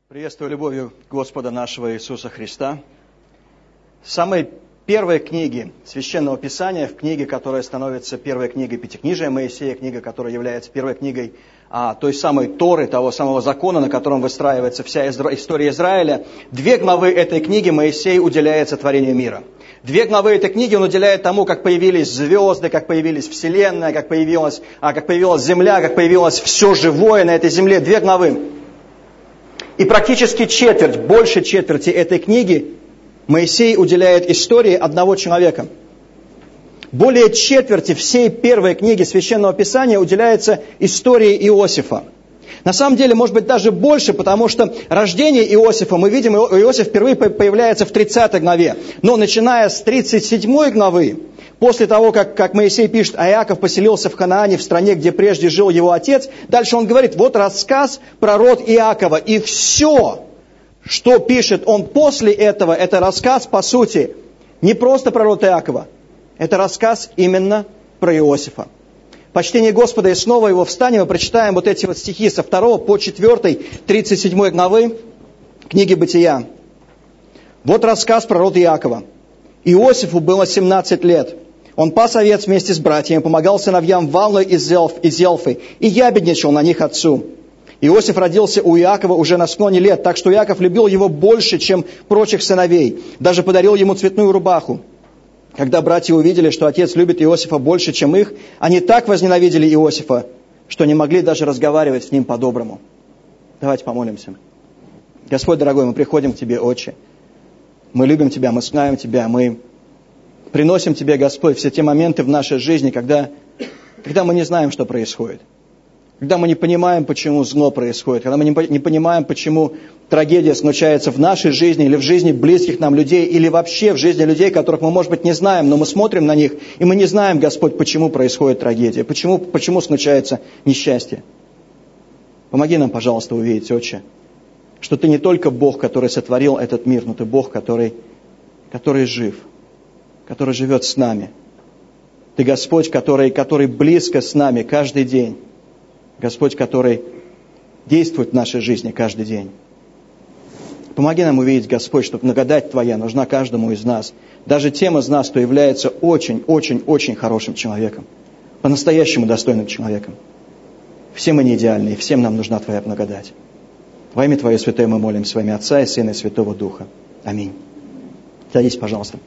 Приветствую любовью Господа нашего Иисуса Христа. Самые первые книги Священного Писания, в книге, которая становится первой книгой Пятикнижия Моисея, книга, которая является первой книгой той самой Торы, того самого закона, на котором выстраивается вся история Израиля. 2 главы этой книги Моисей уделяет сотворению мира. 2 главы этой книги он уделяет тому, как появились звезды, как появилась Вселенная, как появилась Земля, как появилось все живое на этой земле. 2 главы. И практически четверть, больше четверти этой книги Моисей уделяет истории одного человека. Более четверти всей первой книги Священного Писания уделяется истории Иосифа. На самом деле, может быть, даже больше, потому что рождение Иосифа, мы видим, Иосиф впервые появляется в 30 главе. Но начиная с 37 главы, после того, как Моисей пишет, а Иаков поселился в Ханаане, в стране, где прежде жил его отец, дальше он говорит, вот рассказ про род Иакова. И все, что пишет он после этого, это рассказ, по сути, не просто про род Иакова, это рассказ именно про Иосифа. Почтение Господа, и снова его встанем, и прочитаем вот эти вот стихи со 2 по 4, 37 главы книги Бытия. Вот рассказ про род Иакова. Иосифу было 17 лет. Он пас овец вместе с братьями, помогал сыновьям Валлы из Зелфы, и ябедничал на них отцу. Иосиф родился у Иакова уже на склоне лет, так что Иаков любил его больше, чем прочих сыновей. Даже подарил ему цветную рубаху. Когда братья увидели, что отец любит Иосифа больше, чем их, они так возненавидели Иосифа, что не могли даже разговаривать с ним по-доброму. Давайте помолимся. Господь дорогой, мы приходим к Тебе, Отче. Мы любим Тебя, мы славим Тебя, мы приносим Тебе, Господь, все те моменты в нашей жизни, когда мы не знаем, что происходит. Когда мы не понимаем, почему зло происходит, когда мы не понимаем, почему трагедия случается в нашей жизни или в жизни близких нам людей, или вообще в жизни людей, которых мы, может быть, не знаем, но мы смотрим на них, и мы не знаем, Господь, почему происходит трагедия, почему случается несчастье. Помоги нам, пожалуйста, увидеть, Отче, что Ты не только Бог, который сотворил этот мир, но Ты Бог, который жив, который живет с нами. Ты Господь, который близко с нами каждый день. Господь, который действует в нашей жизни каждый день. Помоги нам увидеть, Господь, что благодать Твоя нужна каждому из нас. Даже тем из нас, кто является очень хорошим человеком. По-настоящему достойным человеком. Все мы не идеальны, и всем нам нужна Твоя благодать. Во имя Твое святое мы молимся, во имя Отца и Сына и Святого Духа. Аминь. Садись, пожалуйста.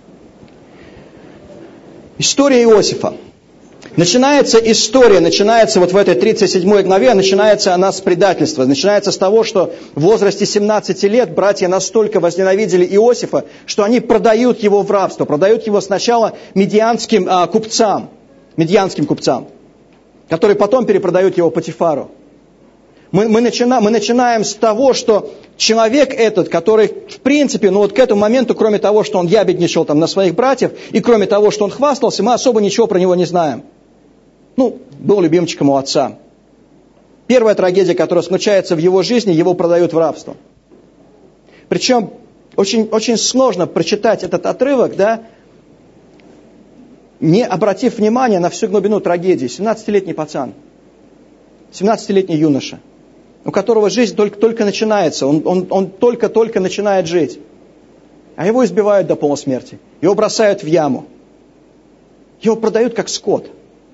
История Иосифа. Начинается вот в этой 37 главе, начинается она с предательства. Начинается с того, что в возрасте 17 лет братья настолько возненавидели Иосифа, что они продают его в рабство. Продают его сначала медианским купцам, которые потом перепродают его Потифару. Мы начинаем с того, что человек этот, который, в принципе, к этому моменту, кроме того, что он ябедничал на своих братьев, и кроме того, что он хвастался, мы особо ничего про него не знаем. Был любимчиком у отца. Первая трагедия, которая случается в его жизни, его продают в рабство. Причем очень сложно прочитать этот отрывок, не обратив внимания на всю глубину трагедии. 17-летний пацан, 17-летний юноша, у которого жизнь только начинается, он только начинает жить. А его избивают до полусмерти, его бросают в яму, его продают как скот.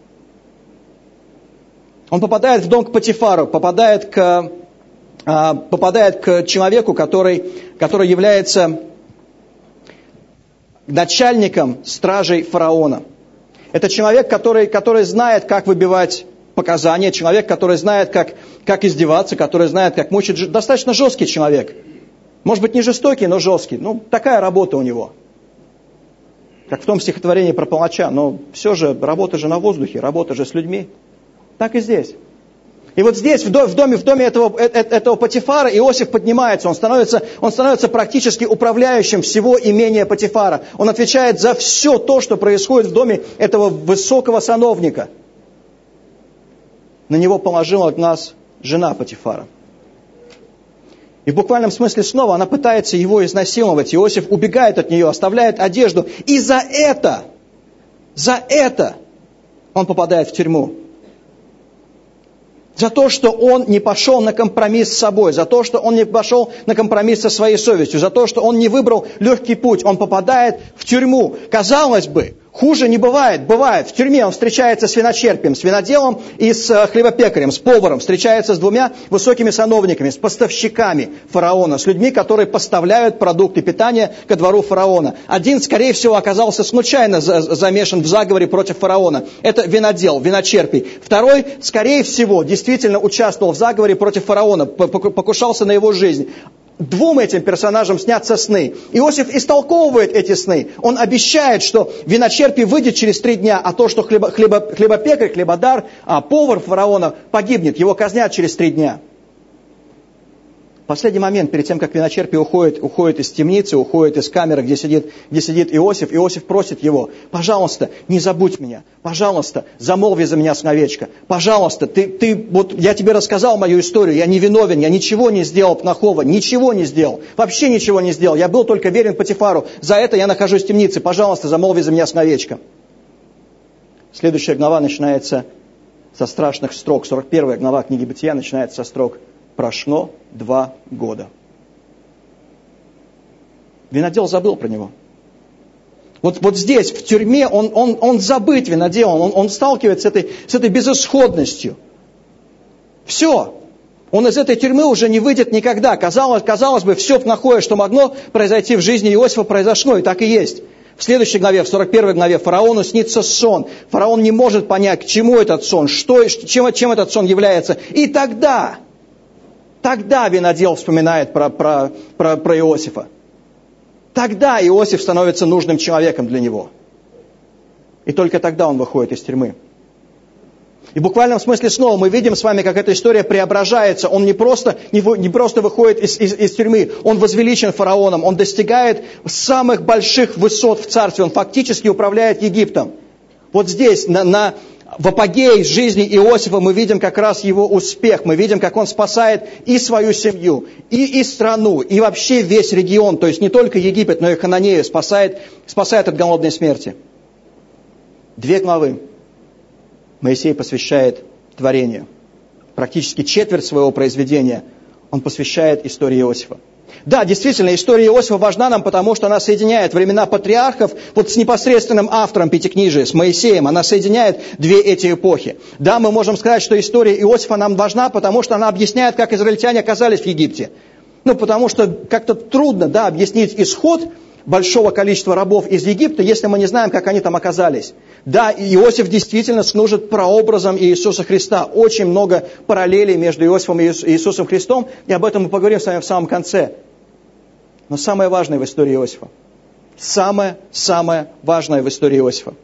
Он попадает в дом к Потифару, попадает к человеку, который является начальником стражей фараона. Это человек, который знает, как выбивать показания, человек, который знает, как издеваться, который знает, как мучить. Достаточно жесткий человек. Может быть, не жестокий, но жесткий. Такая работа у него. Как в том стихотворении про палача. Но все же, работа же на воздухе, работа же с людьми. Так и здесь. И вот здесь, в доме этого Потифара, Иосиф поднимается, он становится практически управляющим всего имения Потифара. Он отвечает за все то, что происходит в доме этого высокого сановника. На него положила глаз жена Потифара. И в буквальном смысле снова она пытается его изнасиловать. Иосиф убегает от нее, оставляет одежду. И за это он попадает в тюрьму. За то, что он не пошел на компромисс с собой, за то, что он не пошел на компромисс со своей совестью, за то, что он не выбрал легкий путь, он попадает в тюрьму. Казалось бы, хуже не бывает. Бывает. В тюрьме он встречается с виночерпием, с виноделом и с хлебопекарем, с поваром. Встречается с двумя высокими сановниками, с поставщиками фараона, с людьми, которые поставляют продукты питания ко двору фараона. Один, скорее всего, оказался случайно замешан в заговоре против фараона. Это винодел, виночерпий. Второй, скорее всего, действительно участвовал в заговоре против фараона, покушался на его жизнь. Двум этим персонажам снятся сны. Иосиф истолковывает эти сны. Он обещает, что виночерпий выйдет через 3 дня, а то, что хлебопекарь, хлебодар, повар фараона погибнет, его казнят через 3 дня. В последний момент, перед тем, как виночерпий уходит из темницы, уходит из камеры, где сидит Иосиф просит его: пожалуйста, не забудь меня, пожалуйста, замолви за меня словечко, пожалуйста, вот я тебе рассказал мою историю, я не виновен, я ничего не сделал плохого, ничего не сделал, вообще ничего не сделал, я был только верен Потифару, за это я нахожусь в темнице, пожалуйста, замолви за меня словечко. Следующая глава начинается со страшных строк, 41 глава книги Бытия начинается со строк: прошло 2 года. Винодел забыл про него. Вот здесь, в тюрьме, он забыт виноделом, он сталкивается с этой безысходностью. Все. Он из этой тюрьмы уже не выйдет никогда. Казалось бы, все плохое, что могло произойти в жизни Иосифа, произошло, и так и есть. В следующей главе, в 41 главе, фараону снится сон. Фараон не может понять, к чему этот сон, чем этот сон является. И тогда винодел вспоминает про Иосифа. Тогда Иосиф становится нужным человеком для него. И только тогда он выходит из тюрьмы. И в буквальном смысле снова мы видим с вами, как эта история преображается. Он не просто выходит из тюрьмы, он возвеличен фараоном, он достигает самых больших высот в царстве, он фактически управляет Египтом. Вот здесь, в апогее жизни Иосифа, мы видим как раз его успех, мы видим, как он спасает и свою семью, и страну, и вообще весь регион, то есть не только Египет, но и Хананею спасает от голодной смерти. 2 главы Моисей посвящает творению. Практически четверть своего произведения он посвящает истории Иосифа. Да, действительно, история Иосифа важна нам, потому что она соединяет времена патриархов вот с непосредственным автором Пятикнижия, с Моисеем. Она соединяет 2 эти эпохи. Да, мы можем сказать, что история Иосифа нам важна, потому что она объясняет, как израильтяне оказались в Египте. Потому что как-то трудно, объяснить исход большого количества рабов из Египта, если мы не знаем, как они там оказались. Да, Иосиф действительно служит прообразом Иисуса Христа. Очень много параллелей между Иосифом и Иисусом Христом, и об этом мы поговорим с вами в самом конце. Но самое важное в истории Иосифа, самое важное в истории Иосифа.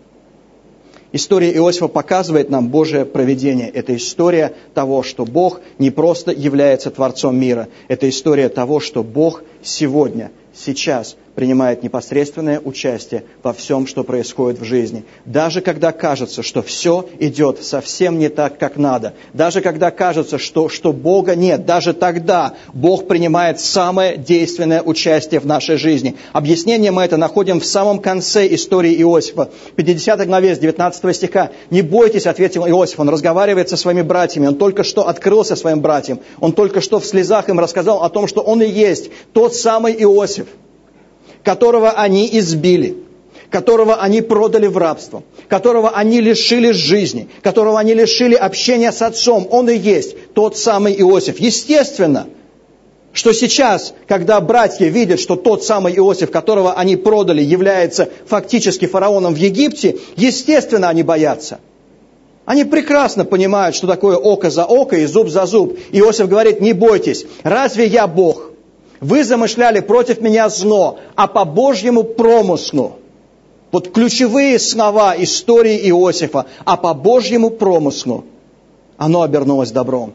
История Иосифа показывает нам Божие провидение. Это история того, что Бог не просто является Творцом мира. Это история того, что Бог сегодня, сейчас принимает непосредственное участие во всем, что происходит в жизни. Даже когда кажется, что все идет совсем не так, как надо. Даже когда кажется, что Бога нет. Даже тогда Бог принимает самое действенное участие в нашей жизни. Объяснение мы это находим в самом конце истории Иосифа. В 50 главе с 19 стиха. «Не бойтесь», — ответил Иосиф. Он разговаривает со своими братьями. Он только что открылся своим братьям. Он только что в слезах им рассказал о том, что он и есть тот самый Иосиф, которого они избили, которого они продали в рабство, которого они лишили жизни, которого они лишили общения с отцом. Он и есть тот самый Иосиф. Естественно, что сейчас, когда братья видят, что тот самый Иосиф, которого они продали, является фактически фараоном в Египте, естественно, они боятся. Они прекрасно понимают, что такое око за око и зуб за зуб. Иосиф говорит: не бойтесь, разве я Бог? Вы замышляли против меня зло, а по Божьему промыслу. Вот ключевые слова истории Иосифа: а по Божьему промыслу оно обернулось добром.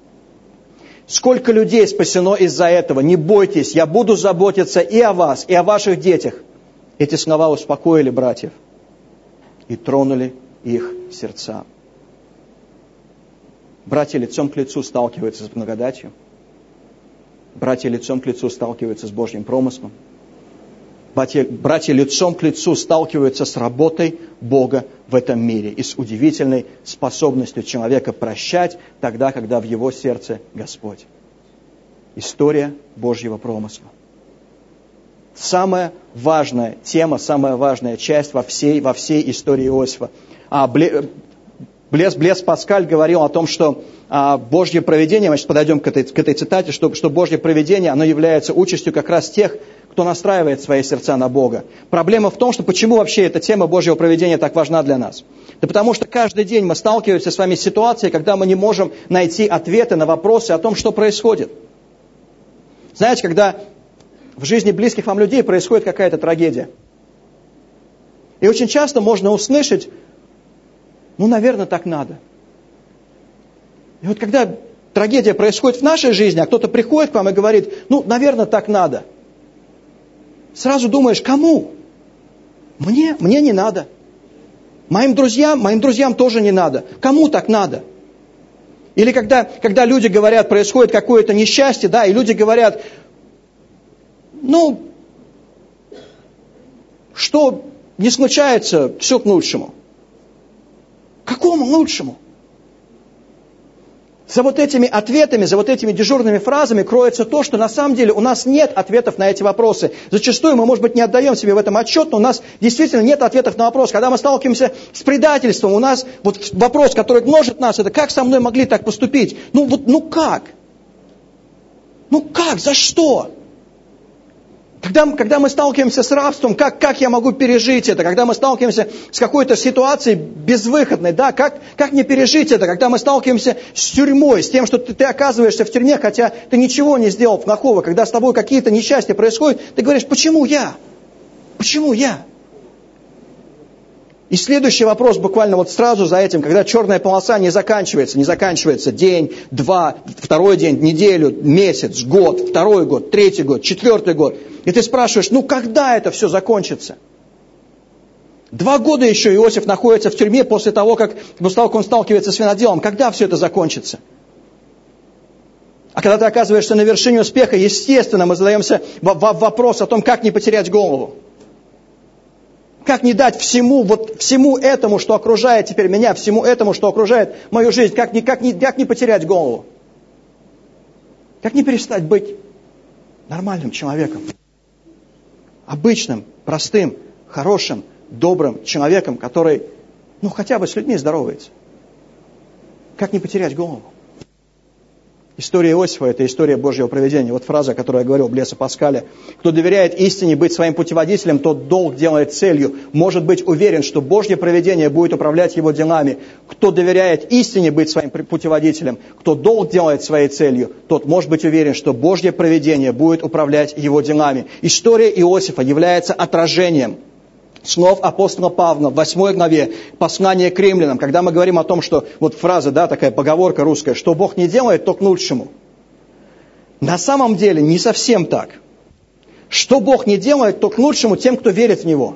Сколько людей спасено из-за этого? Не бойтесь, я буду заботиться и о вас, и о ваших детях. Эти слова успокоили братьев и тронули их сердца. Братья лицом к лицу сталкиваются с благодатью. Братья лицом к лицу сталкиваются с Божьим промыслом. братья лицом к лицу сталкиваются с работой Бога в этом мире и с удивительной способностью человека прощать тогда, когда в его сердце Господь. История Божьего промысла. Самая важная тема, самая важная часть во всей истории Иосифа. Блес Паскаль говорил о том, что Божье провидение, мы сейчас подойдем к этой цитате, что Божье провидение, оно является участью как раз тех, кто настраивает свои сердца на Бога. Проблема в том, что почему вообще эта тема Божьего провидения так важна для нас? Да потому что каждый день мы сталкиваемся с вами с ситуацией, когда мы не можем найти ответы на вопросы о том, что происходит. Знаете, когда в жизни близких вам людей происходит какая-то трагедия, и очень часто можно услышать: наверное, так надо. И вот когда трагедия происходит в нашей жизни, а кто-то приходит к вам и говорит: наверное, так надо. Сразу думаешь: кому? Мне не надо. Моим друзьям тоже не надо. Кому так надо? Или когда люди говорят, происходит какое-то несчастье, да, и люди говорят: что не случается, все к лучшему. Какому лучшему? За вот этими ответами, за вот этими дежурными фразами кроется то, что на самом деле у нас нет ответов на эти вопросы. Зачастую мы, может быть, не отдаем себе в этом отчет, но у нас действительно нет ответов на вопрос. Когда мы сталкиваемся с предательством, у нас вот вопрос, который гложет нас, это: как со мной могли так поступить? Как? Как? За что? Когда мы сталкиваемся с рабством, как я могу пережить это? Когда мы сталкиваемся с какой-то ситуацией безвыходной, да, как мне пережить это? Когда мы сталкиваемся с тюрьмой, с тем, что ты оказываешься в тюрьме, хотя ты ничего не сделал плохого, когда с тобой какие-то несчастья происходят, ты говоришь: почему я? Почему я? И следующий вопрос буквально вот сразу за этим, когда черная полоса не заканчивается день, два, второй день, неделю, месяц, год, второй год, третий год, четвертый год. И ты спрашиваешь: когда это все закончится? 2 года еще Иосиф находится в тюрьме после того, как он сталкивается с виноделом. Когда все это закончится? А когда ты оказываешься на вершине успеха, естественно, мы задаемся вопрос о том, как не потерять голову. Как не дать всему этому, что окружает теперь меня, всему этому, что окружает мою жизнь, как не потерять голову? Как не перестать быть нормальным человеком? Обычным, простым, хорошим, добрым человеком, который, хотя бы с людьми здоровается. Как не потерять голову? История Иосифа – это история Божьего провидения. Вот фраза, о которой я говорил, Блеса Паскаля. Кто доверяет истине быть своим путеводителем, тот долг делает целью. Может быть уверен, что Божье провидение будет управлять его делами. Кто доверяет истине быть своим путеводителем, кто долг делает своей целью, тот может быть уверен, что Божье провидение будет управлять его делами. История Иосифа является отражением слов апостола Павла в 8 главе послания к римлянам, когда мы говорим о том, что, вот фраза, да, такая поговорка русская, что Бог не делает, то к лучшему. На самом деле не совсем так. Что Бог не делает, то к лучшему тем, кто верит в Него.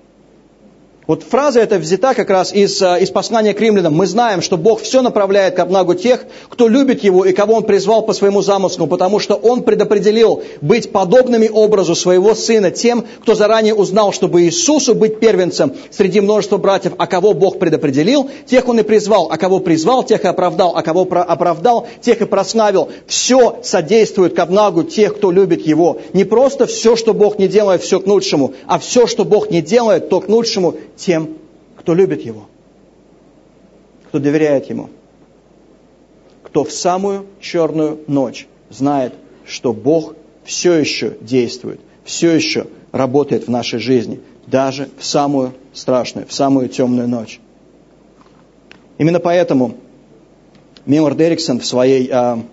Вот фраза эта взята как раз из послания к римлянам. Мы знаем, что Бог все направляет ко благу тех, кто любит Его и кого Он призвал по своему замыслу, потому что Он предопределил быть подобными образу Своего Сына тем, кто заранее узнал, чтобы Иисусу быть первенцем среди множества братьев, а кого Бог предопределил, тех Он и призвал, а кого призвал, тех и оправдал, а кого оправдал, тех и прославил. Все содействует ко благу тех, кто любит Его. Не просто все, что Бог не делает, все к лучшему, а все, что Бог не делает, то к лучшему тем, кто любит Его, кто доверяет Ему, кто в самую черную ночь знает, что Бог все еще действует, все еще работает в нашей жизни, даже в самую страшную, в самую темную ночь. Именно поэтому Милорд Эриксон в своей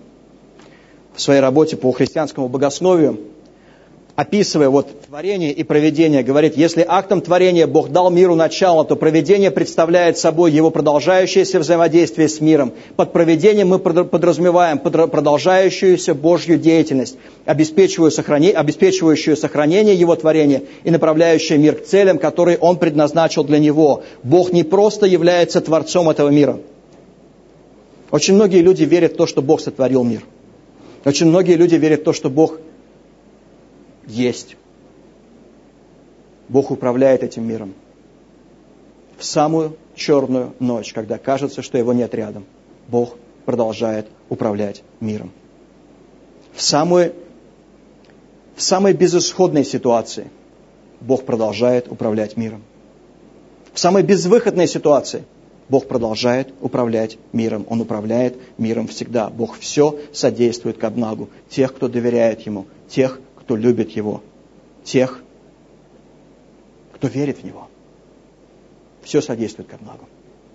работе по христианскому богословию, описывая творение и провидение, говорит: если актом творения Бог дал миру начало, то провидение представляет собой его продолжающееся взаимодействие с миром. Под провидением мы подразумеваем продолжающуюся Божью деятельность, обеспечивающую сохранение его творения и направляющую мир к целям, которые он предназначил для него. Бог не просто является творцом этого мира. Очень многие люди верят в то, что Бог сотворил мир. Очень многие люди верят в то, что Бог есть. Бог управляет этим миром. В самую черную ночь, когда кажется, что Его нет рядом, Бог продолжает управлять миром. В самой безысходной ситуации Бог продолжает управлять миром. В самой безвыходной ситуации Бог продолжает управлять миром. Он управляет миром всегда. Бог все содействует ко благу тех, кто доверяет Ему, тех, кто любит Его, тех, кто верит в Него. Все содействует ко благу.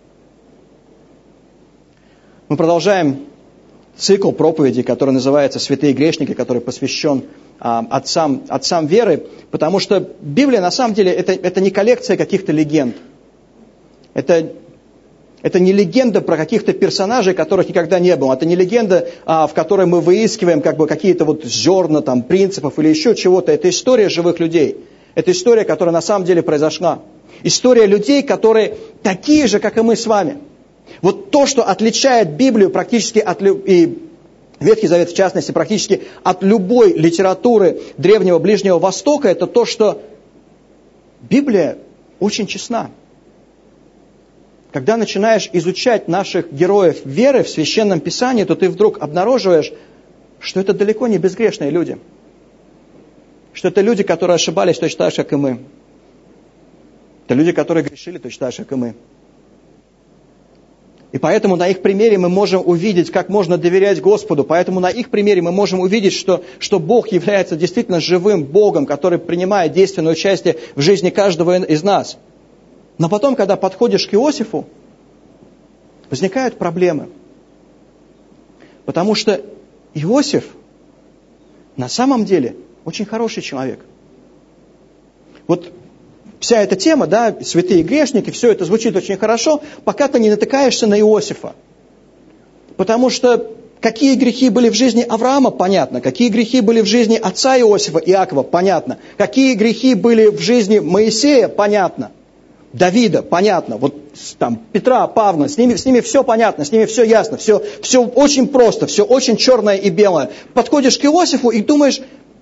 Мы продолжаем цикл проповедей, который называется «Святые грешники», который посвящен отцам веры, потому что Библия на самом деле это не коллекция каких-то легенд. Это не легенда про каких-то персонажей, которых никогда не было. Это не легенда, в которой мы выискиваем какие-то зерна, принципов или еще чего-то. Это история живых людей. Это история, которая на самом деле произошла. История людей, которые такие же, как и мы с вами. Вот то, что отличает Библию практически и Ветхий Завет в частности, практически от любой литературы Древнего Ближнего Востока, это то, что Библия очень честна. Когда начинаешь изучать наших героев веры в Священном Писании, то ты вдруг обнаруживаешь, что это далеко не безгрешные люди. Что это люди, которые ошибались точно так же, как и мы. Это люди, которые грешили точно так же, как и мы. И поэтому на их примере мы можем увидеть, как можно доверять Господу. Поэтому на их примере мы можем увидеть, что Бог является действительно живым Богом, который принимает действенное участие в жизни каждого из нас. Но потом, когда подходишь к Иосифу, возникают проблемы. Потому что Иосиф на самом деле очень хороший человек. Вот вся эта тема, святые грешники, все это звучит очень хорошо, пока ты не натыкаешься на Иосифа. Потому что какие грехи были в жизни Авраама, понятно. Какие грехи были в жизни отца Иосифа, Иакова, понятно. Какие грехи были в жизни Моисея, понятно. Давида, понятно. Вот Петра, Павла, с ними все понятно, с ними все ясно, все очень просто, все очень черное и белое. Подходишь к Иосифу и думаешь,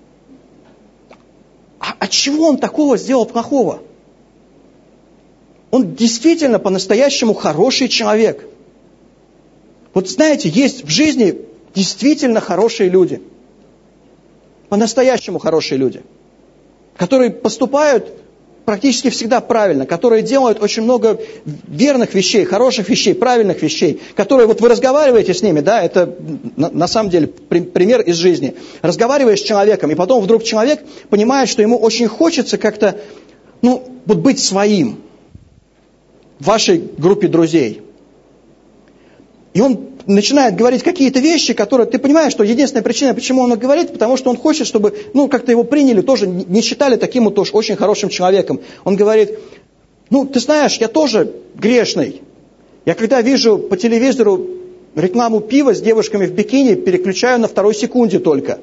а чего он такого сделал плохого? Он действительно по-настоящему хороший человек. Вот знаете, есть в жизни действительно хорошие люди. По-настоящему хорошие люди. Которые поступают практически всегда правильно. Которые делают очень много верных вещей, хороших вещей, правильных вещей. Которые вот вы разговариваете с ними, это на самом деле пример из жизни. Разговариваешь с человеком, и потом вдруг человек понимает, что ему очень хочется как-то, быть своим. В вашей группе друзей. И он начинает говорить какие-то вещи, которые ты понимаешь, что единственная причина, почему он их говорит, потому что он хочет, чтобы как-то его приняли, тоже не считали таким вот уж очень хорошим человеком. Он говорит, ты знаешь, я тоже грешный. Я когда вижу по телевизору рекламу пива с девушками в бикини, переключаю на второй секунде только.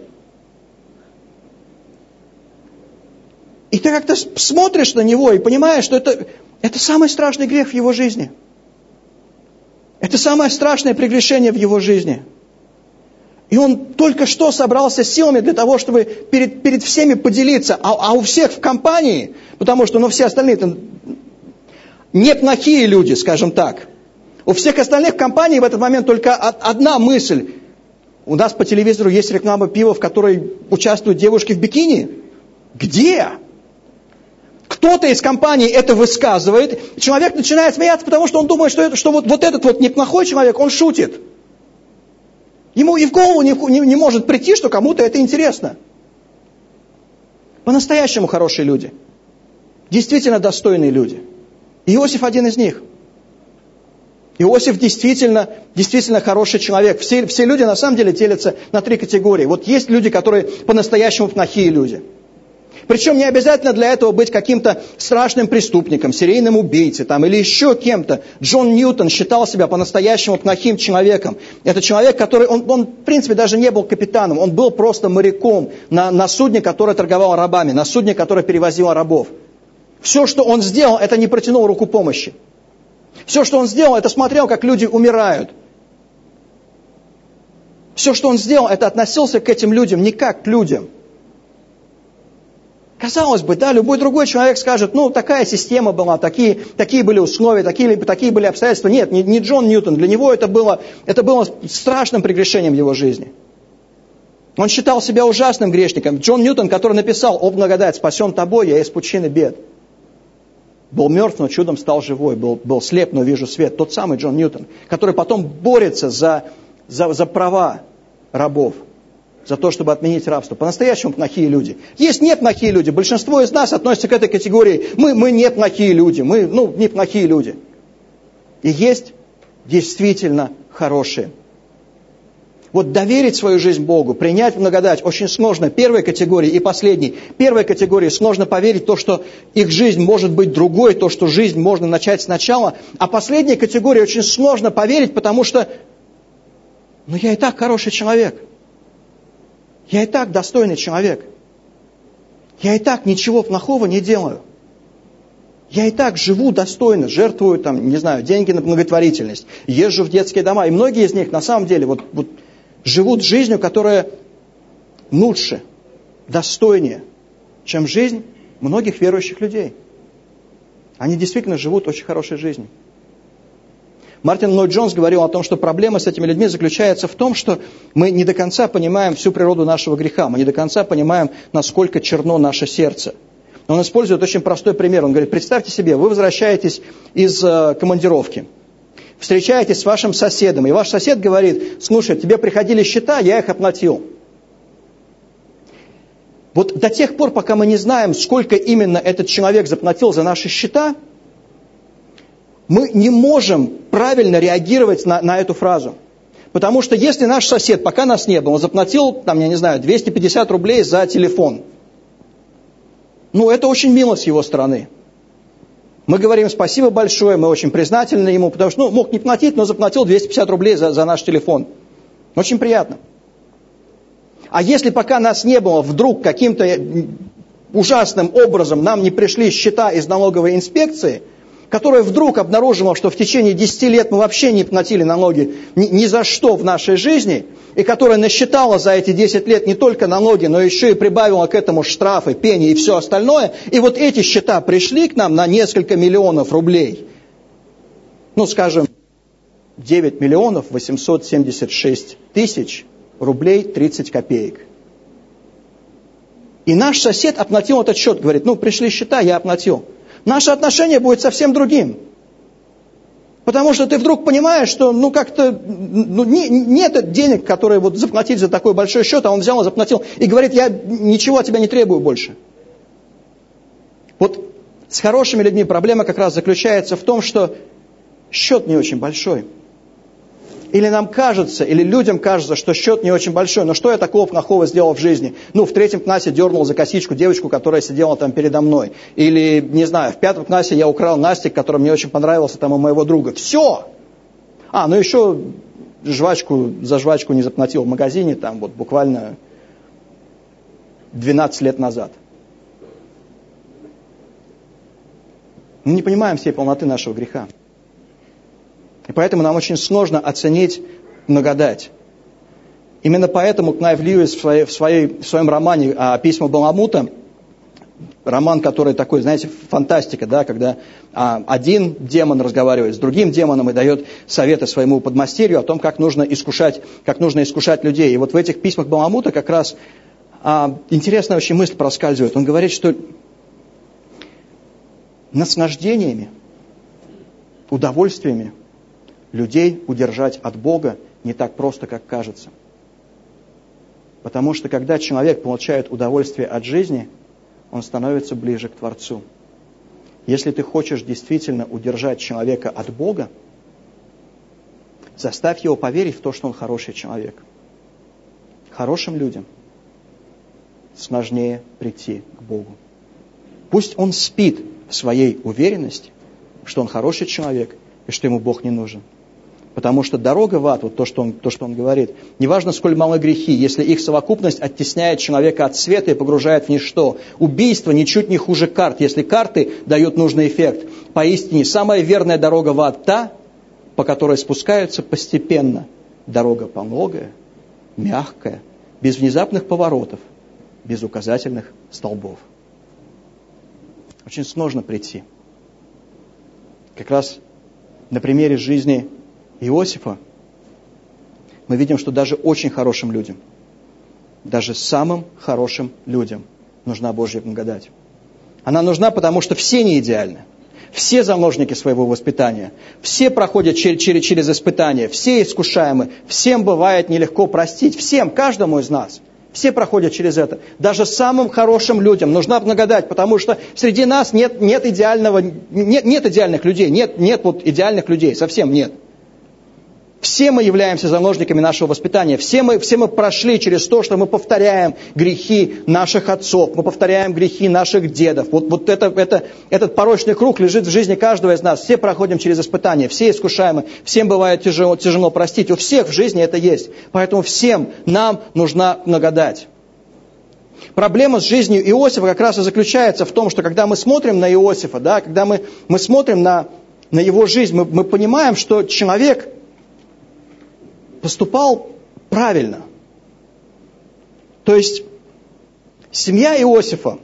И ты как-то смотришь на него и понимаешь, что это самый страшный грех в его жизни. Это самое страшное прегрешение в его жизни. И он только что собрался силами для того, чтобы перед всеми поделиться. А у всех в компании, потому что все остальные не плохие люди, скажем так. У всех остальных в компании в этот момент только одна мысль. У нас по телевизору есть реклама пива, в которой участвуют девушки в бикини. Где? Кто-то из компании это высказывает, человек начинает смеяться, потому что он думает, что вот этот неплохой человек, он шутит. Ему и в голову не может прийти, что кому-то это интересно. По-настоящему хорошие люди. Действительно достойные люди. Иосиф один из них. Иосиф действительно хороший человек. Все люди на самом деле делятся на 3 категории. Вот есть люди, которые по-настоящему плохие люди. Причем не обязательно для этого быть каким-то страшным преступником, серийным убийцей или еще кем-то. Джон Ньютон считал себя по-настоящему плохим человеком. Это человек, который, он в принципе даже не был капитаном, он был просто моряком на судне, которое торговало рабами, на судне, которое перевозило рабов. Все, что он сделал, это не протянул руку помощи. Все, что он сделал, это смотрел, как люди умирают. Все, что он сделал, это относился к этим людям не как к людям. Казалось бы, да, любой другой человек скажет, ну, такая система была, такие были условия, такие были обстоятельства. Нет, не Джон Ньютон. Для него это было страшным прегрешением в его жизни. Он считал себя ужасным грешником. Джон Ньютон, который написал: «О благодать, спасен тобой, я из пучины бед». Был мертв, но чудом стал живой. Был слеп, но вижу свет. Тот самый Джон Ньютон, который потом борется за права рабов, за то, чтобы отменить рабство. По-настоящему плохие люди. Есть неплохие люди. Большинство из нас относятся к этой категории. Мы неплохие люди. Мы неплохие люди. И есть действительно хорошие. Вот доверить свою жизнь Богу, принять благодать очень сложно. Первой категории и последней. Первой категории сложно поверить в то, что их жизнь может быть другой, то, что жизнь можно начать сначала. А последней категории очень сложно поверить, потому что я и так хороший человек. Я и так достойный человек. Я и так ничего плохого не делаю. Я и так живу достойно, жертвую деньги на благотворительность, езжу в детские дома. И многие из них на самом деле живут жизнью, которая лучше, достойнее, чем жизнь многих верующих людей. Они действительно живут очень хорошей жизнью. Мартин Ллойд-Джонс говорил о том, что проблема с этими людьми заключается в том, что мы не до конца понимаем всю природу нашего греха, мы не до конца понимаем, насколько черно наше сердце. Он использует очень простой пример. Он говорит: представьте себе, вы возвращаетесь из командировки, встречаетесь с вашим соседом, и ваш сосед говорит: слушай, тебе приходили счета, я их оплатил. Вот до тех пор, пока мы не знаем, сколько именно этот человек заплатил за наши счета, мы не можем правильно реагировать на эту фразу. Потому что если наш сосед, пока нас не было, он заплатил, 250 рублей за телефон, это очень мило с его стороны. Мы говорим спасибо большое, мы очень признательны ему, потому что мог не платить, но заплатил 250 рублей за наш телефон. Очень приятно. А если пока нас не было, вдруг каким-то ужасным образом нам не пришли счета из налоговой инспекции, которая вдруг обнаружила, что в течение 10 лет мы вообще не платили налоги ни за что в нашей жизни, и которая насчитала за эти 10 лет не только налоги, но еще и прибавила к этому штрафы, пени и все остальное, и вот эти счета пришли к нам на несколько миллионов рублей. 9 миллионов 876 тысяч рублей 30 копеек. И наш сосед оплатил этот счет, говорит: пришли счета, я оплатил. Наше отношение будет совсем другим. Потому что ты вдруг понимаешь, что нет денег, которые заплатить за такой большой счет, а он взял и заплатил. И говорит: я ничего от тебя не требую больше. Вот с хорошими людьми проблема как раз заключается в том, что счет не очень большой. Или нам кажется, или людям кажется, что счет не очень большой. Но что я такого плохого сделал в жизни? В 3 классе дернул за косичку девочку, которая сидела там передо мной. Или, в 5 классе я украл настик, который мне очень понравился, у моего друга. Все! Еще за жвачку не заплатил в магазине, буквально 12 лет назад. Мы не понимаем всей полноты нашего греха. И поэтому нам очень сложно оценить благодать. Именно поэтому Кнайв Льюис в своем романе «Письма Баламута», роман, который такой, фантастика, когда один демон разговаривает с другим демоном и дает советы своему подмастерью о том, как нужно искушать людей. И вот в этих письмах Баламута как раз интересная очень мысль проскальзывает. Он говорит, что наслаждениями, удовольствиями людей удержать от Бога не так просто, как кажется. Потому что когда человек получает удовольствие от жизни, он становится ближе к Творцу. Если ты хочешь действительно удержать человека от Бога, заставь его поверить в то, что он хороший человек. Хорошим людям сложнее прийти к Богу. Пусть он спит в своей уверенности, что он хороший человек и что ему Бог не нужен. Потому что дорога в ад, то, что он говорит, неважно, сколь малы грехи, если их совокупность оттесняет человека от света и погружает в ничто. Убийство ничуть не хуже карт, если карты дают нужный эффект. Поистине, самая верная дорога в ад та, по которой спускаются постепенно. Дорога пологая, мягкая, без внезапных поворотов, без указательных столбов. очень сложно прийти. Как раз на примере жизни Иосифа мы видим, что даже очень хорошим людям, даже самым хорошим людям нужна Божья благодать. Она нужна, потому что все не идеальны. Все заложники своего воспитания. Все проходят через испытания. Все искушаемы. Всем бывает нелегко простить. Всем, каждому из нас. Все проходят через это. Даже самым хорошим людям нужна благодать, потому что среди нас нет идеальных людей. Нет идеальных людей. Совсем нет. Все мы являемся заложниками нашего воспитания. Все мы прошли через то, что мы повторяем грехи наших отцов, мы повторяем грехи наших дедов. Этот порочный круг лежит в жизни каждого из нас. Все проходим через испытания, все искушаемы, всем бывает тяжело простить. У всех в жизни это есть. Поэтому всем нам нужна благодать. Проблема с жизнью Иосифа как раз и заключается в том, что когда мы смотрим на Иосифа, да, когда мы смотрим на его жизнь, мы понимаем, что человек поступал правильно. То есть семья Иосифа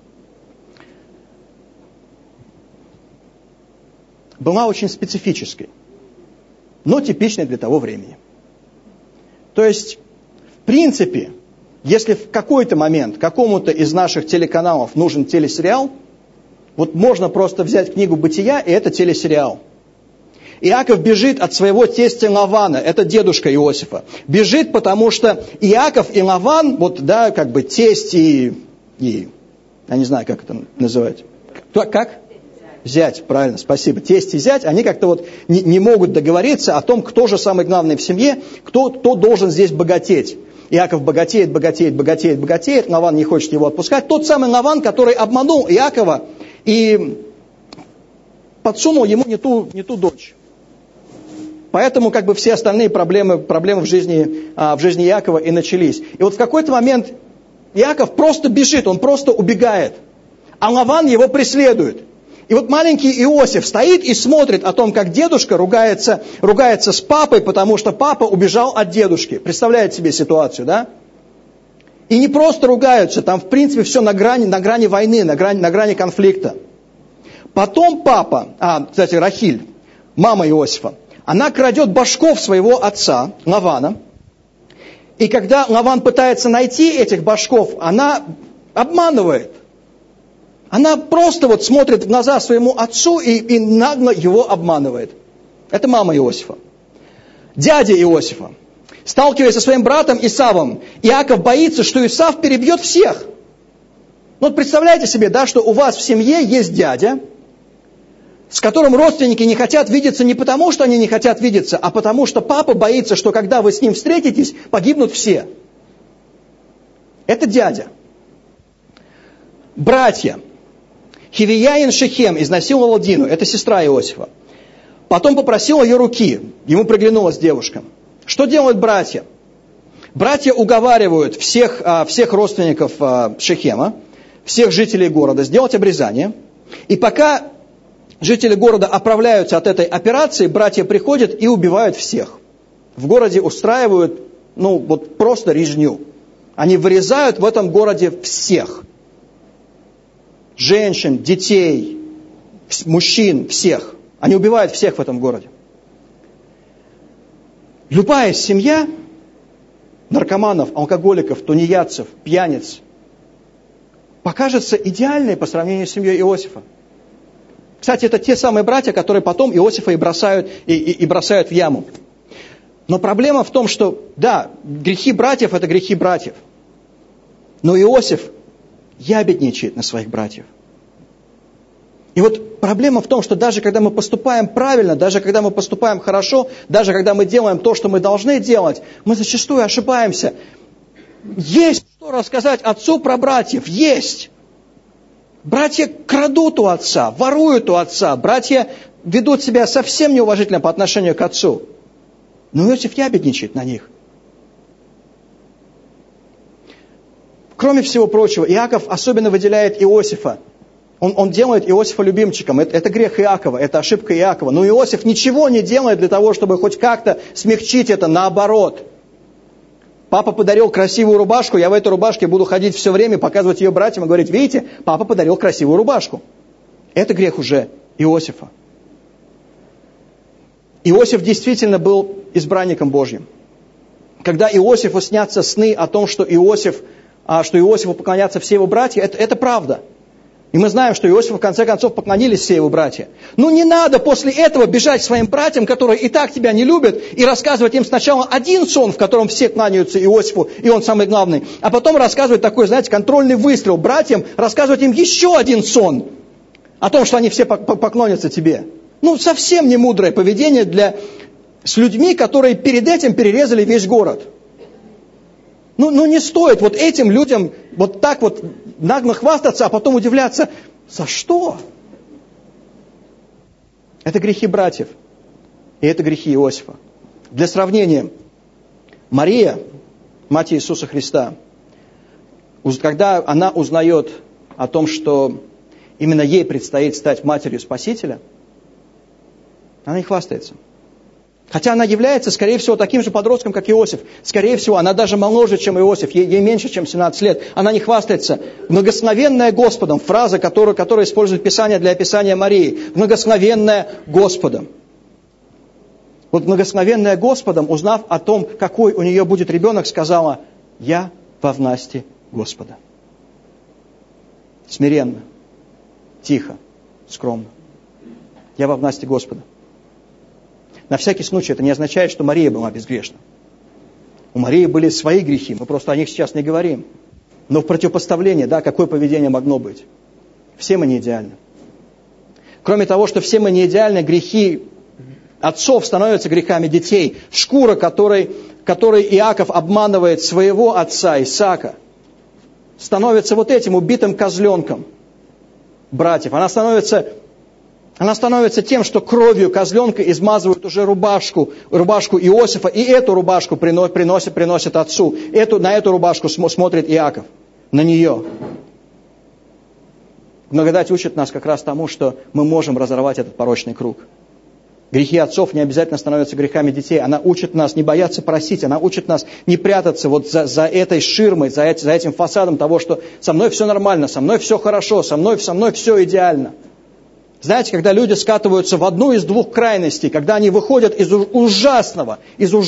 была очень специфической, но типичной для того времени. То есть, в принципе, если в какой-то момент какому-то из наших телеканалов нужен телесериал, вот можно просто взять книгу «Бытия», и это телесериал. Иаков бежит от своего тестя Лавана, это дедушка Иосифа. Бежит, потому что Иаков и Лаван, тесть и я не знаю, как это называть. Как? Зять, правильно, спасибо. Тесть и зять, они как-то не могут договориться о том, кто же самый главный в семье, кто должен здесь богатеть. Иаков богатеет, Лаван не хочет его отпускать. Тот самый Лаван, который обманул Иакова и подсунул ему не ту дочь. Поэтому все остальные проблемы в жизни Иакова и начались. И вот в какой-то момент Иаков просто бежит, он просто убегает. А Лаван его преследует. И вот маленький Иосиф стоит и смотрит о том, как дедушка ругается с папой, потому что папа убежал от дедушки. Представляете себе ситуацию, да? И не просто ругаются, там в принципе все на грани войны, на грани конфликта. Потом Рахиль, мама Иосифа, она крадет башков своего отца, Лавана. И когда Лаван пытается найти этих башков, она обманывает. Она просто смотрит в глаза своему отцу и нагло его обманывает. Это мама Иосифа. Дядя Иосифа, сталкиваясь со своим братом Исавом, Иаков боится, что Исав перебьет всех. Представляете себе, да, что у вас в семье есть дядя, с которым родственники не хотят видеться не потому, что они не хотят видеться, а потому, что папа боится, что когда вы с ним встретитесь, погибнут все. Это дядя. Братья. Хивияин Шехем изнасиловал Дину, это сестра Иосифа. Потом попросил ее руки, ему приглянулась девушка. Что делают братья? Братья уговаривают всех родственников Шехема, всех жителей города сделать обрезание. И пока жители города оправляются от этой операции, братья приходят и убивают всех. В городе устраивают, просто резню. Они вырезают в этом городе всех. Женщин, детей, мужчин, всех. Они убивают всех в этом городе. Любая семья наркоманов, алкоголиков, тунеядцев, пьяниц покажется идеальной по сравнению с семьей Иосифа. Кстати, это те самые братья, которые потом Иосифа и бросают в яму. Но проблема в том, что, да, грехи братьев – это грехи братьев. Но Иосиф ябедничает на своих братьев. И вот проблема в том, что даже когда мы поступаем правильно, даже когда мы поступаем хорошо, даже когда мы делаем то, что мы должны делать, мы зачастую ошибаемся. Есть что рассказать отцу про братьев, есть. Братья крадут у отца, воруют у отца, братья ведут себя совсем неуважительно по отношению к отцу. Но Иосиф ябедничает на них. Кроме всего прочего, Иаков особенно выделяет Иосифа. Он делает Иосифа любимчиком. Это грех Иакова, это ошибка Иакова. Но Иосиф ничего не делает для того, чтобы хоть как-то смягчить это, наоборот. Папа подарил красивую рубашку, я в этой рубашке буду ходить все время, показывать ее братьям и говорить: видите, папа подарил красивую рубашку. Это грех уже Иосифа. Иосиф действительно был избранником Божьим. Когда Иосифу снятся сны о том, что Иосифу поклонятся все его братья, это правда. И мы знаем, что Иосифу в конце концов поклонились все его братья. Но не надо после этого бежать к своим братьям, которые и так тебя не любят, и рассказывать им сначала один сон, в котором все кланяются Иосифу, и он самый главный, а потом рассказывать такой, знаете, контрольный выстрел братьям, рассказывать им еще один сон о том, что они все поклонятся тебе. Совсем не мудрое поведение с людьми, которые перед этим перерезали весь город. Не стоит вот этим людям вот так вот нагло хвастаться, а потом удивляться, за что? Это грехи братьев, и это грехи Иосифа. Для сравнения, Мария, мать Иисуса Христа, когда она узнает о том, что именно ей предстоит стать матерью Спасителя, она не хвастается. Хотя она является, скорее всего, таким же подростком, как Иосиф. Скорее всего, она даже моложе, чем Иосиф. Ей меньше, чем 17 лет. Она не хвастается. Благословенная Господом. Фраза, которую использует Писание для описания Марии. Благословенная Господом. Вот благословенная Господом, узнав о том, какой у нее будет ребенок, сказала: «Я во власти Господа». Смиренно, тихо, скромно. «Я во власти Господа». На всякий случай, это не означает, что Мария была безгрешна. У Марии были свои грехи, мы просто о них сейчас не говорим. Но в противопоставлении, какое поведение могло быть? Все мы не идеальны. Кроме того, что все мы не идеальны, грехи отцов становятся грехами детей. Шкура, которой Иаков обманывает своего отца Исаака, становится вот этим убитым козленком братьев. Она становится тем, что кровью козленка измазывают уже рубашку Иосифа, и эту рубашку приносит отцу. На эту рубашку смотрит Иаков, на нее. Благодать учит нас как раз тому, что мы можем разорвать этот порочный круг. Грехи отцов не обязательно становятся грехами детей. Она учит нас не бояться просить, она учит нас не прятаться вот за этой ширмой, за этим фасадом того, что со мной все нормально, со мной все хорошо, со мной все идеально. Знаете, когда люди скатываются в одну из двух крайностей, когда они выходят из ужасного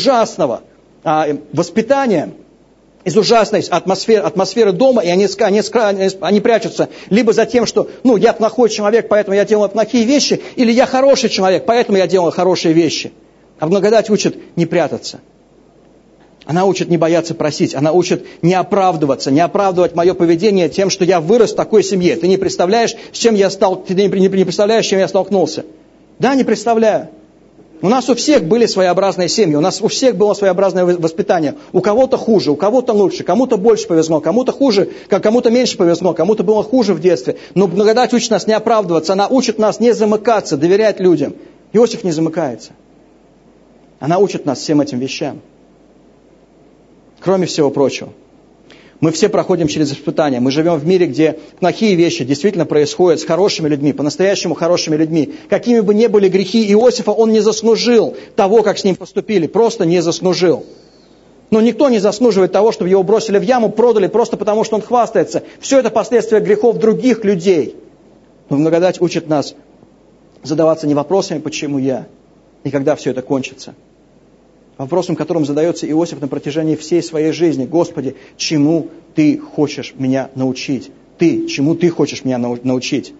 воспитания, из ужасной атмосферы дома, и они прячутся либо за тем, что я плохой человек, поэтому я делаю плохие вещи, или я хороший человек, поэтому я делаю хорошие вещи. А благодать учит не прятаться. Она учит не бояться просить, она учит не оправдываться, не оправдывать мое поведение тем, что я вырос в такой семье. Ты не представляешь, с чем я столкнулся. Да, не представляю. У нас у всех были своеобразные семьи, у нас у всех было своеобразное воспитание. У кого-то хуже, у кого-то лучше, кому-то больше повезло, кому-то хуже, кому-то меньше повезло, кому-то было хуже в детстве. Но благодать учит нас не оправдываться, она учит нас не замыкаться, доверять людям. Иосиф не замыкается. Она учит нас всем этим вещам. Кроме всего прочего, мы все проходим через испытания. Мы живем в мире, где плохие вещи действительно происходят с хорошими людьми, по-настоящему хорошими людьми. Какими бы ни были грехи Иосифа, он не заслужил того, как с ним поступили. Просто не заслужил. Но никто не заслуживает того, чтобы его бросили в яму, продали просто потому, что он хвастается. Все это последствия грехов других людей. Но благодать учит нас задаваться не вопросами «почему я?» и когда все это кончится. Вопросом, которым задается Иосиф на протяжении всей своей жизни. Господи, чему Ты хочешь меня научить? Чему Ты хочешь меня научить?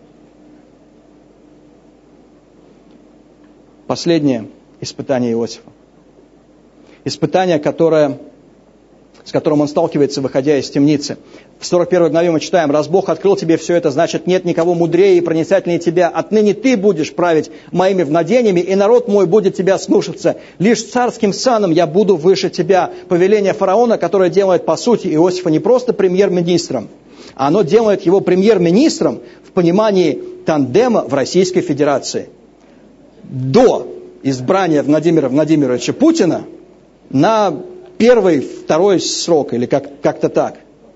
Последнее испытание Иосифа. Испытание, с которым он сталкивается, выходя из темницы. В 41 главе мы читаем: «Раз Бог открыл тебе все это, значит, нет никого мудрее и проницательнее тебя. Отныне ты будешь править моими владениями, и народ мой будет тебя слушаться. Лишь царским саном я буду выше тебя». Повеление фараона, которое делает, по сути, Иосифа не просто премьер-министром, а оно делает его премьер-министром в понимании тандема в Российской Федерации. До избрания Владимира Владимировича Путина на первый, второй срок, или как-то так.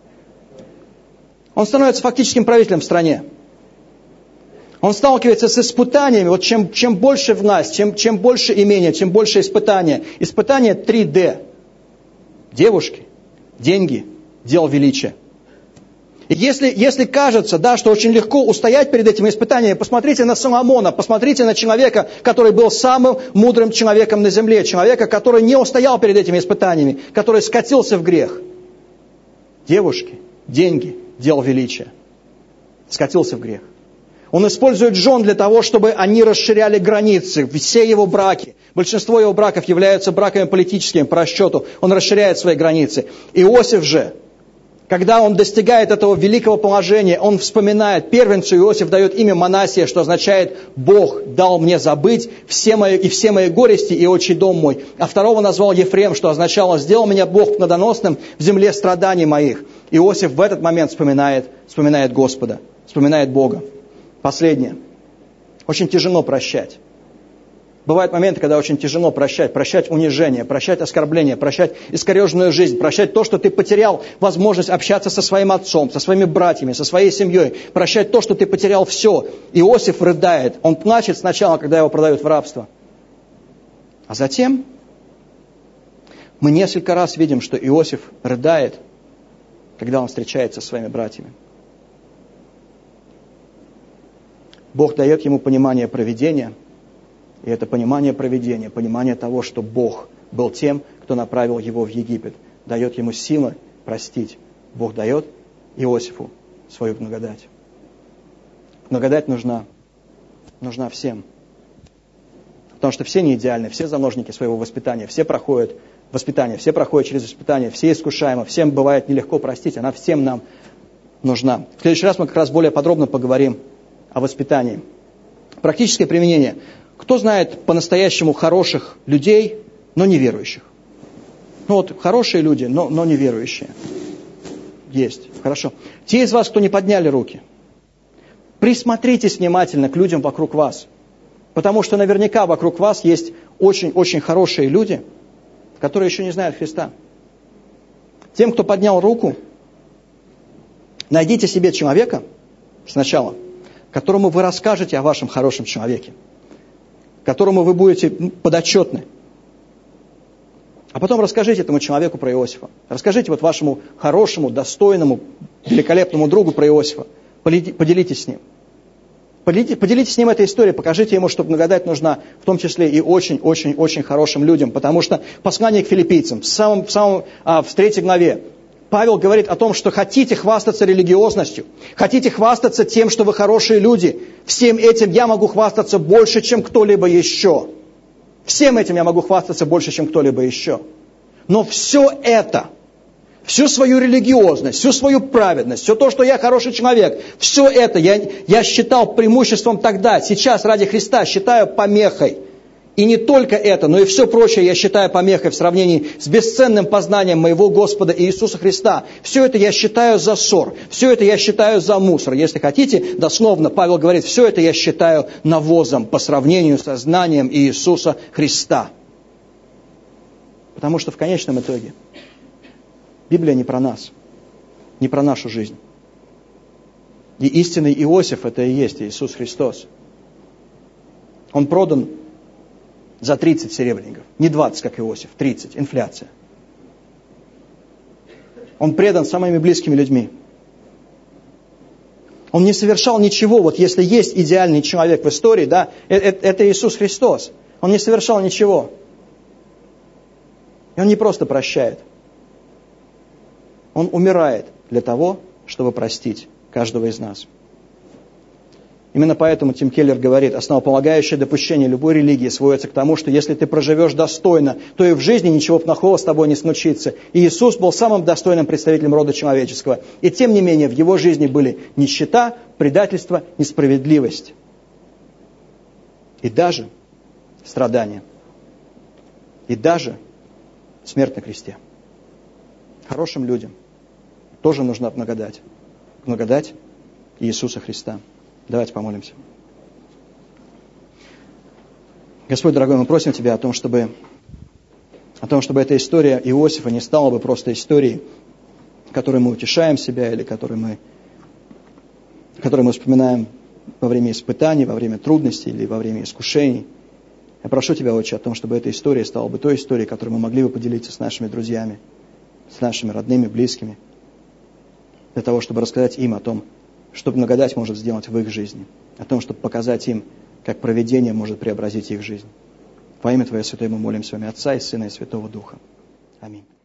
Он становится фактическим правителем в стране. Он сталкивается с испытаниями. Вот чем больше власть, чем больше имения, чем больше испытания. Испытания 3D. Девушки, деньги, дело величия. И если кажется, да, что очень легко устоять перед этими испытаниями, посмотрите на Соломона, посмотрите на человека, который был самым мудрым человеком на земле, человека, который не устоял перед этими испытаниями, который скатился в грех. Девушки, деньги, дело величия. Скатился в грех. Он использует жен для того, чтобы они расширяли границы. Все его браки, большинство его браков являются браками политическими по расчету. Он расширяет свои границы. Иосиф же, когда он достигает этого великого положения, он вспоминает, первенцу Иосиф дает имя Манассия, что означает «Бог дал мне забыть все мои горести и отчий дом мой». А второго назвал Ефрем, что означало «Сделал меня Бог плодоносным в земле страданий моих». Иосиф в этот момент вспоминает Господа, вспоминает Бога. Последнее. Очень тяжело прощать. Бывают моменты, когда очень тяжело прощать унижение, прощать оскорбление, прощать искореженную жизнь, прощать то, что ты потерял возможность общаться со своим отцом, со своими братьями, со своей семьей, прощать то, что ты потерял все. Иосиф рыдает, он плачет сначала, когда его продают в рабство. А затем мы несколько раз видим, что Иосиф рыдает, когда он встречается со своими братьями. Бог дает ему понимание провидения. И это понимание провидения, понимание того, что Бог был тем, кто направил его в Египет, дает ему силы простить. Бог дает Иосифу свою благодать. Благодать нужна всем. Потому что все не идеальны, все заложники своего воспитания, все проходят воспитание, все проходят через воспитание, все искушаемы, всем бывает нелегко простить, она всем нам нужна. В следующий раз мы как раз более подробно поговорим о воспитании. Практическое применение. Кто знает по-настоящему хороших людей, но неверующих? Хорошие люди, но неверующие. Есть. Хорошо. Те из вас, кто не подняли руки, присмотритесь внимательно к людям вокруг вас. Потому что наверняка вокруг вас есть очень-очень хорошие люди, которые еще не знают Христа. Тем, кто поднял руку, найдите себе человека сначала, которому вы расскажете о вашем хорошем человеке, которому вы будете подотчетны. А потом расскажите этому человеку про Иосифа. Расскажите вашему хорошему, достойному, великолепному другу про Иосифа. Поделитесь с ним. Поделитесь с ним этой историей, покажите ему, что благодать нужна, в том числе и очень-очень-очень хорошим людям. Потому что послание к филиппийцам, в 3 главе, Павел говорит о том, что хотите хвастаться религиозностью, хотите хвастаться тем, что вы хорошие люди. Всем этим я могу хвастаться больше, чем кто-либо еще. Всем этим я могу хвастаться больше, чем кто-либо еще. Но все это, всю свою религиозность, всю свою праведность, все то, что я хороший человек, все это я считал преимуществом тогда, сейчас ради Христа считаю помехой. И не только это, но и все прочее я считаю помехой в сравнении с бесценным познанием моего Господа Иисуса Христа. Все это я считаю за ссор, все это я считаю за мусор. Если хотите, дословно Павел говорит, все это я считаю навозом по сравнению со знанием Иисуса Христа. Потому что в конечном итоге Библия не про нас, не про нашу жизнь. И истинный Иосиф это и есть Иисус Христос. Он продан за 30 серебряников. Не 20, как Иосиф, 30. Инфляция. Он предан самыми близкими людьми. Он не совершал ничего. Если есть идеальный человек в истории, да, это Иисус Христос. Он не совершал ничего. И Он не просто прощает. Он умирает для того, чтобы простить каждого из нас. Именно поэтому Тим Келлер говорит, основополагающее допущение любой религии сводится к тому, что если ты проживешь достойно, то и в жизни ничего плохого с тобой не случится. И Иисус был самым достойным представителем рода человеческого. И тем не менее в его жизни были нищета, предательство, несправедливость. И даже страдания. И даже смерть на кресте. Хорошим людям тоже нужна благодать. Благодать Иисуса Христа. Давайте помолимся. Господь, дорогой, мы просим Тебя о том, чтобы эта история Иосифа не стала бы просто историей, которой мы утешаем себя или которой мы вспоминаем во время испытаний, во время трудностей или во время искушений. Я прошу Тебя, Отче, о том, чтобы эта история стала бы той историей, которой мы могли бы поделиться с нашими друзьями, с нашими родными, близкими. для того, чтобы рассказать им о том, что благодать может сделать в их жизни, о том, чтобы показать им, как провидение может преобразить их жизнь. Во имя Твое Святое мы молим с Вами Отца и Сына и Святого Духа. Аминь.